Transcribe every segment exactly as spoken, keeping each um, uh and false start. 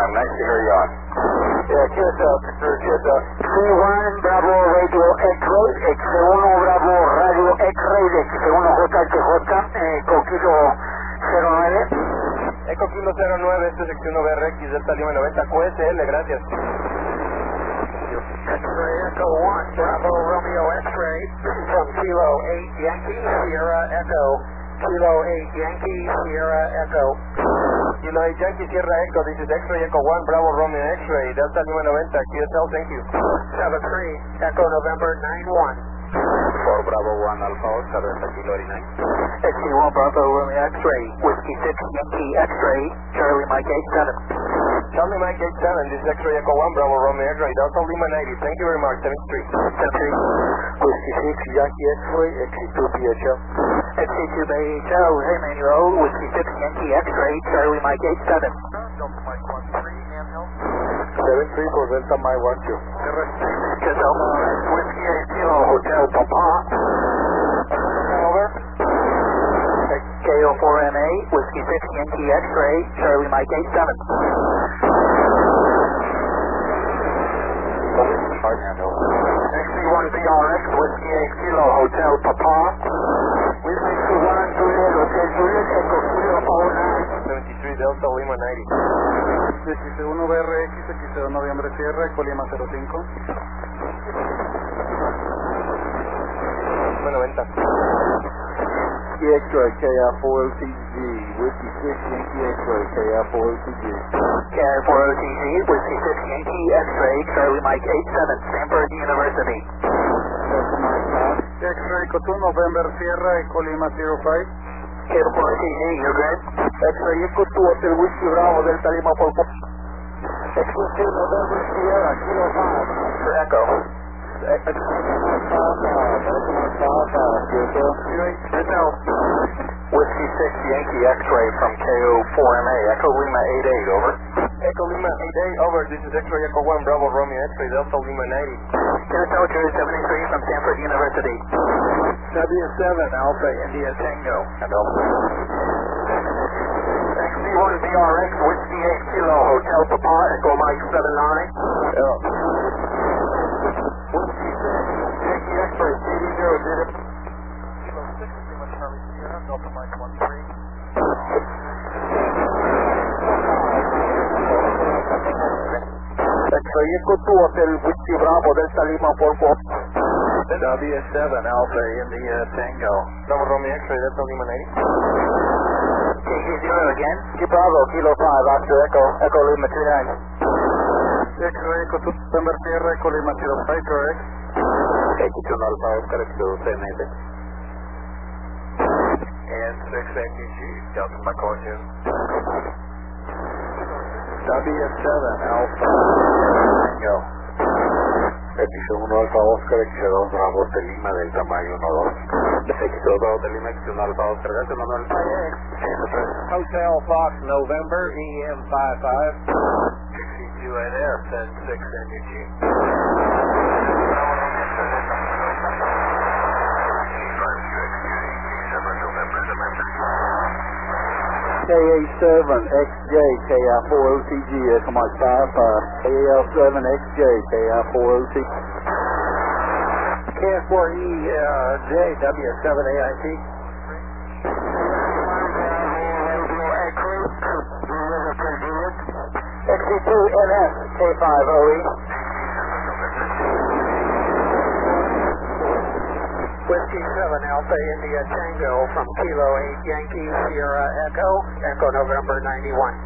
time. Nice to hear you on. Yeah, Q S L, sir, Q S L. C uno Bravo Radio X-Ray, X uno Bravo Radio X-Ray, X uno J H J, eh, con kilo cero nueve. Eco Kilo cero nueve, este es sección B R X, Delta Lima noventa, Q S L, gracias. X-Ray Echo one, Bravo Romeo X-Ray, from Kilo eight Yankee, Sierra Echo, Kilo eight Yankee, Sierra Echo. Kilo eight Yankee, Sierra Echo, this is X-Ray Echo one, Bravo Romeo X-Ray, Delta Lima noventa, Q S L, thank you. seven three, Echo November nine one. For Bravo one Alpha Oscar, Delta Kilo eighty-nine. X one Bravo Romeo X-Ray, Whiskey six Yankee X-Ray, Charlie Mike eight seven. Charlie Mike eight seven, this is X-Ray Echo one, Bravo Romeo X-Ray, Delta Lima ninety, thank you very much, seven three. seven three, Whiskey six Yankee X-Ray, X two B H L. X two B H L, hey Manuel, Whiskey six Yankee X-Ray, Charlie Mike eight seven. Delta Mike one three, handheld. seven three for Delta Mike one two. Kilo, Whiskey eight Kilo, Hotel Papa. Over. K O four M A, Whiskey six Yankee X-Ray, Charlie Mike eight seven. X C one B R X, Whiskey eight Kilo, Hotel Papa. Whiskey two one Juliet, Hotel Juliet, Echo Kilo four nine. seventy-three, Delta Lima ninety. X uno B R X, X cero Noviembre Sierra, Eco Lima cero cinco. noventa. X-Ray, K R four O T G, Whiskey six Yankee X-Ray, K R four O T G. K R four O T G, Whiskey six Yankee X-Ray, Charlie Mike eight seven, Stanford University. X-Ray, Eco two November Sierra, Eco Lima zero five. K R four O T G, you're good? X-Ray, Eco two Hotel Whiskey Bravo, Delta Lima por X two November Sierra, Kilo five, for Echo. Whiskey six Yankee X-Ray from K O four M A, Echo Lima eight eight, over. Echo Lima eight eight, over, this is X-Ray Echo one, Bravo Romeo X-Ray, Delta Lima ninety. Q S L Jury seventy-three from Stanford University. W seven Alpha India Tango. X C one B R X, Whiskey eight Kilo, Hotel Papa, Echo Mike seven nine. Yeah. Whiskey six Yankee X-Ray, C D zero zero. Kilo six, Lima Charlie Sierra, Delta Mike one three. X-Ray, Eco two Hotel Whiskey Bravo, Delta Lima four four. W seven Alpha India Tango. Bravo Romeo X-Ray, Delta Lima ninety. K G zero again. K Bravo, Kilo five, Oscar Echo, Echo Lima two nine. X-Ray, Eco two November Sierra, Eco Lima zero five, correct. X uno Alpha Oscar, X two C N S. And six N G G, Delta Mike one two. W seven Alpha Tango. X uno Alpha Oscar, X dos Bravo de Lima, Delta Mike uno dos. X dos Bravo de Lima, X uno Alpha Oscar, Delta uno Alpha. Hotel Fox November, E M five five. X C two N S and six N G G. K A seven X J, K R four O T G, Echo Mike five five. K A L seven X J, K R four O T G. K S four E J, W seven A I T. X C two N S, K five O E. Whiskey seven Alpha India Tango from Kilo eight Yankee Sierra Echo, Echo November ninety-one.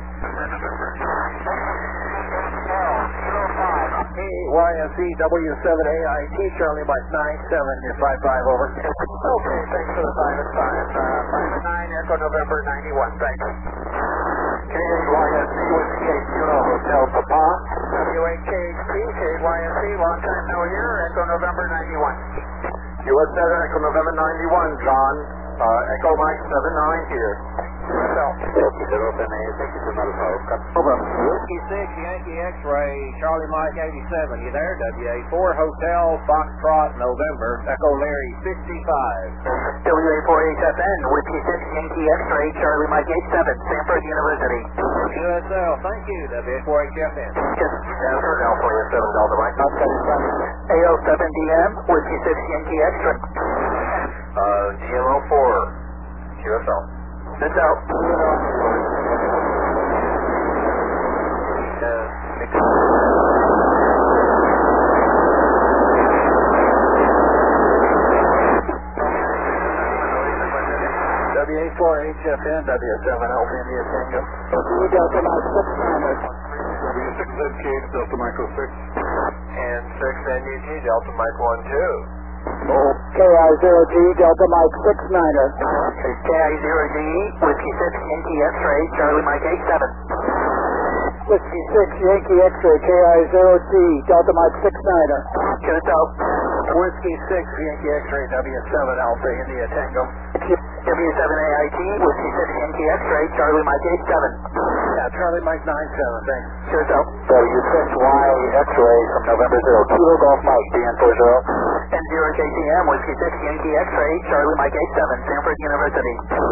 Y S E W seven A I T, Charlie Mike nine seven, you're five five, over. Okay, thanks for the five and five. Uh, five and nine, Echo November ninety-one, thanks. K eight Y S E, Whiskey eight Kilo, Hotel Papa. W eight K H P, K eight Y S E, long time no here, Echo November ninety-one. U S seven Echo November ninety-one, John. Uh, Echo Mike seven nine here. X zero C N S, X uno Alpha Oscar. Over. Whiskey six Yankee X-Ray, Charlie Mike eighty-seven, you there? W A four Hotel Foxtrot November, Echo Larry sixty-five. W A four H F N, Whiskey six Yankee X-Ray, Charlie Mike eight seven, Stanford University. Q S L, thank you, W A four H F N. Yes, Denver, California seven Delta Mike. A L seven D M, Whiskey six Yankee X-ray. Uh, D M O four, Q S L. This out. W A four H F N, W seven Alpha India Tango. Delta Mike six niner. W six Z K Delta Mike oh six. And six N U T Delta Mike one two. K I zero G, Delta Mike six niner. K I zero G, Whiskey six Yankee X-ray, Charlie Mike eight seven. Whiskey six Yankee X-ray, K I zero G, Delta Mike six niner. Q S L. Whiskey six Yankee X-ray, W seven Alpha India Tango. W seven A I T, Whiskey six Yankee X-ray, Charlie Mike eight seven. Yeah, Charlie Mike nine seven, thanks. Q S L. W six Y X-ray from November zero, Kilo Golf Mike, D N four zero. N zero K T M, Whiskey six Yankee X-ray, Charlie Mike eight seven, Stanford University.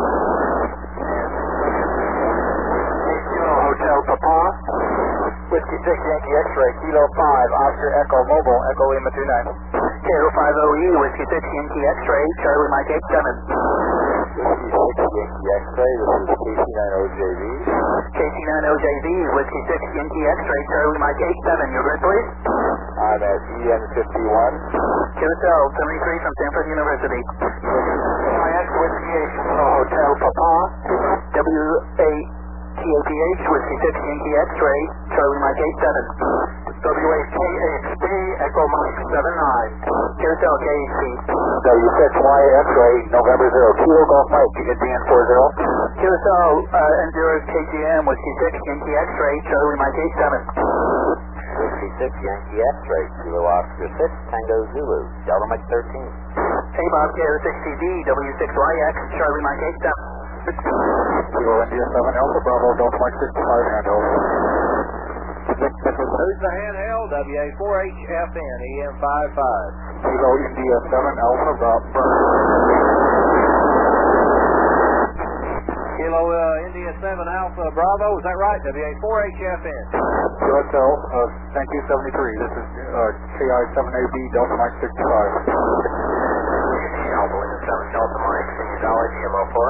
Kilo Hotel Papa. Whiskey six Yankee X-ray, Kilo five, Oscar Echo Mobile, Echo Lima two nine. K O five O E, Whiskey six Yankee X-ray, Charlie Mike eight seven. Whiskey six Yankee X-ray, this is K C nine O J V. K C nine O J V, Whiskey six Yankee X-ray, Charlie Mike eight seven, your grid please? I'm at E N fifty-one. Q S L seventy-three from Stanford University. Y X Whiskey eight, Hotel Papa. W A T A P H, Whiskey six Yankee X-ray, Charlie Mike eight seven. W A K H B, Echo Mike seven nine. Q S L K H B. W six Y X-ray, November zero, Kilo Golf Mike, D N four zero. Q S L uh, N zero K G M, Whiskey six Yankee X-ray, Charlie Mike eight seven. Whiskey six Yankee X-ray, Kilo Oscar six, Tango Zulu, Delta Mike thirteen. Hey Bob, K O six T D, W six Y X, Charlie Mike eight seven. Kilo India seven Alpha Bravo, Delta Mike sixty-five, handover. Who's the handheld? W A four H F N, E M five five. Kilo India seven Alpha Bravo. Kilo uh, India seven Alpha Bravo, is that right? W A four H F N. Q S L, uh, thank you seventy-three. This is uh, K I seven A B, Delta Mike sixty-five. Alpha Lima seven Delta Mike, Senior Dollar, D M O four.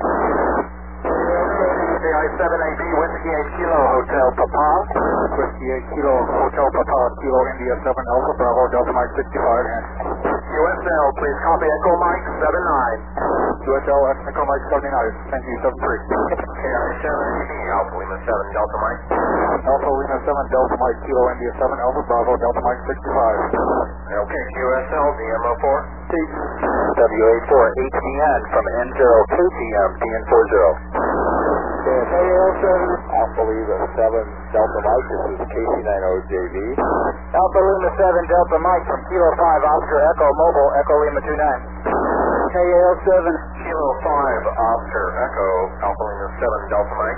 K I seven A B, Whiskey eight Kilo, Hotel Papa. Whiskey eight Kilo, Hotel Papa, Kilo India seven Alpha Bravo, Delta Mike sixty-five, and Q S L, please copy Echo Mike seven nine. Q S L, Echo Mike seventy-nine, thank you, seven three. K I seven A B, Alpha Lima seven Delta Mike. Alpha Lima seven Delta Mike, Kilo India seven Alpha Bravo, Delta Mike sixty-five. Okay, Q S L, D M O four. W A four H D N from N zero K T M, D N four zero. A L seven, Alpha Lima seven Delta Mike, this is K C nine O J V. Alpha Lima seven Delta Mike from Kilo five, Oscar Echo Mobile, Echo Lima two nine. K L seven, Kilo five, Oscar Echo, Alpha Lima seven Delta Mike.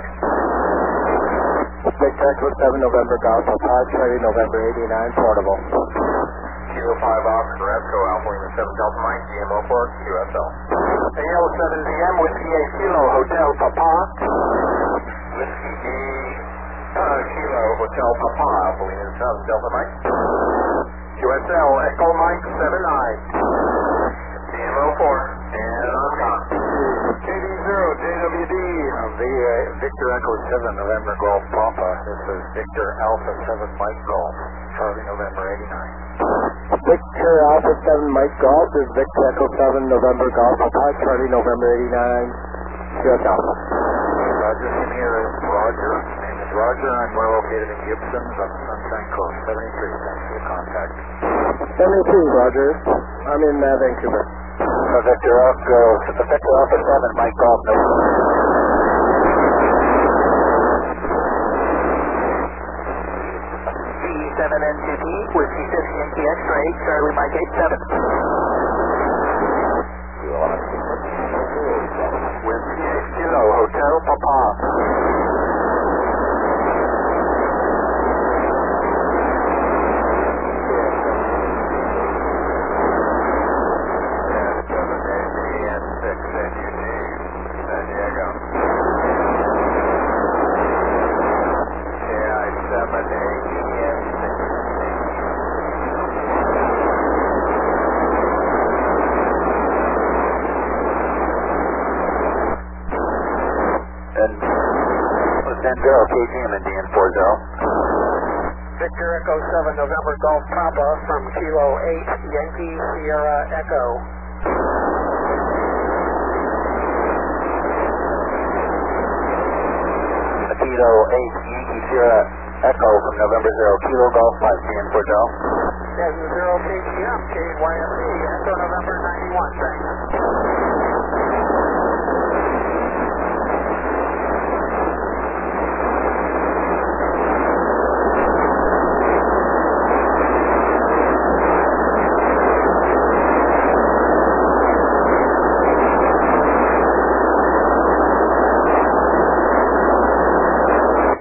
Big Texas seven November Golf, five twenty November eighty-nine, portable. Kilo five, Oscar Echo, Alpha Lima seven Delta Mike, D M O four, Q S L. A L seven D M, Whiskey eight Kilo, Hotel Papa. Whiskey eight uh, Kilo, Hotel Papa, Alpha Lima seven Delta Mike. Q S L, Echo Mike seven nine. D M O four, and I'm gone. K D zero, J W D, the, uh, Victor Echo seven, November Golf Papa. This is Victor Alpha seven Mike Golf, Charlie November eighty-nine. Victor Alpha seven Mike Golf is Victor Echo seven November Golf Papa, Charlie November eighty-nine. Q S L. Roger, here is Roger. My name is Roger. I'm well located in Gibson, up Sunshine Coast, seventy-three. Thanks for your contact. seventy-two, Roger. I'm in uh, Vancouver. Uh, Victor Echo, Victor Alpha seven Mike Golf. No. seven N two T, Whiskey six Yankee X-ray, Charlie Mike eight seven. Whiskey eight Kilo, Hotel Papa. seven A B and six N U T, San Diego. ten zero, K G M Indian four zero. Victor Echo seven November Golf Papa from Kilo eight Yankee Sierra Echo. Kilo eight Yankee Sierra Echo from November zero Kilo Golf five G M four zero. And zero K G M K Y F C Echo November ninety-one, thanks.